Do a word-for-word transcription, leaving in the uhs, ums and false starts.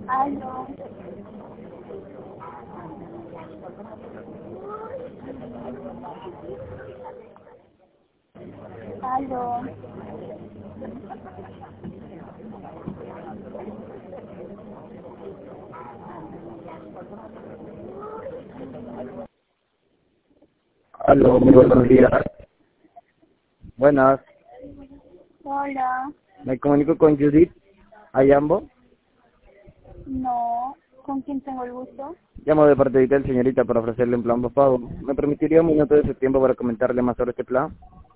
Aló. Aló. Aló, muy buenos días. Buenas, Hola. me comunico con Judith Ayambo. No. ¿Con quién tengo el gusto? Llamo de parte de Itel, señorita, para ofrecerle un plan postpago. ¿Me permitiría un minuto de su tiempo para comentarle más sobre este plan?